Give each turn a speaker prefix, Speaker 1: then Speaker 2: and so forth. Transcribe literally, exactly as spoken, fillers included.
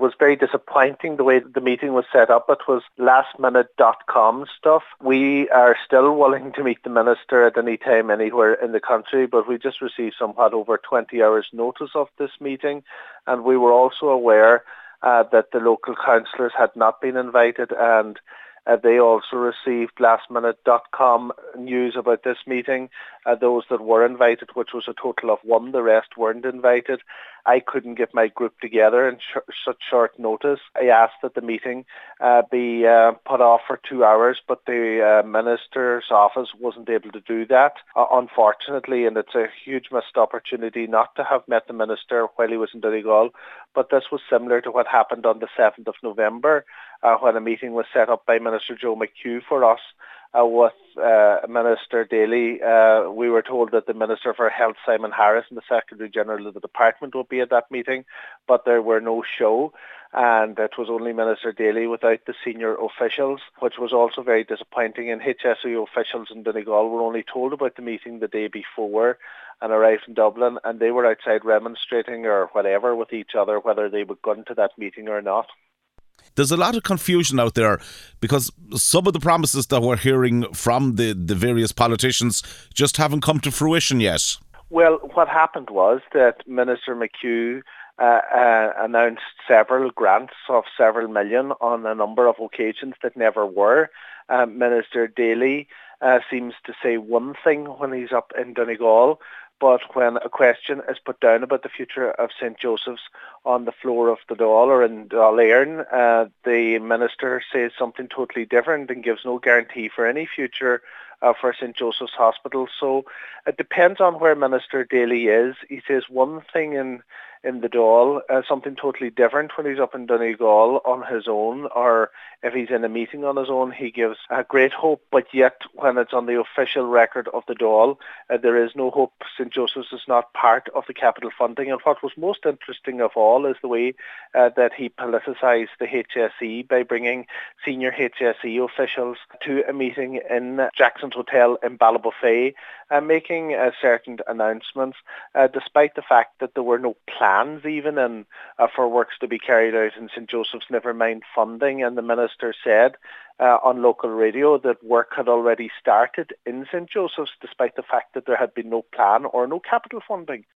Speaker 1: was very disappointing the way the meeting was set up. It was last minute dot com stuff. We are still willing to meet the Minister at any time anywhere in the country, but we just received somewhat over twenty hours notice of this meeting, and we were also aware uh, that the local councillors had not been invited, and Uh, they also received last minute dot com news about this meeting, uh, those that were invited, which was a total of one, the rest weren't invited. I couldn't get my group together in sh- such short notice. I asked that the meeting uh, be uh, put off for two hours, but the uh, Minister's office wasn't able to do that, uh, unfortunately, and it's a huge missed opportunity not to have met the Minister while he was in Donegal. But this was similar to what happened on the seventh of November, uh, when a meeting was set up by Minister Joe McHugh for us uh, with uh, Minister Daly. Uh, we were told that the Minister for Health, Simon Harris, and the Secretary General of the Department would be at that meeting, but there were no show, and it was only Minister Daly without the senior officials, which was also very disappointing. And H S E officials in Donegal were only told about the meeting the day before and arrived in Dublin, and they were outside remonstrating or whatever with each other whether they would go into that meeting or not.
Speaker 2: There's a lot of confusion out there because some of the promises that we're hearing from the, the various politicians just haven't come to fruition yet.
Speaker 1: Well, what happened was that Minister McHugh uh, uh, announced several grants of several million on a number of occasions that never were. Uh, Minister Daly uh, seems to say one thing when he's up in Donegal, but when a question is put down about the future of Saint Joseph's on the floor of the Dáil or in Dáil Éireann, uh, the Minister says something totally different and gives no guarantee for any future uh, for Saint Joseph's Hospital. So it depends on where Minister Daly is. He says one thing in in the Dáil, uh, something totally different when he's up in Donegal on his own, or if he's in a meeting on his own, he gives uh, great hope, but yet when it's on the official record of the Dáil, uh, there is no hope. Saint Joseph's is not part of the capital funding, and what was most interesting of all is the way uh, that he politicised the H S E by bringing senior H S E officials to a meeting in Jackson's Hotel in Ballybofey, uh, making uh, certain announcements, uh, despite the fact that there were no plans even in, uh, for works to be carried out in Saint Joseph's, never mind funding. And the Minister said uh, on local radio that work had already started in Saint Joseph's, despite the fact that there had been no plan or no capital funding.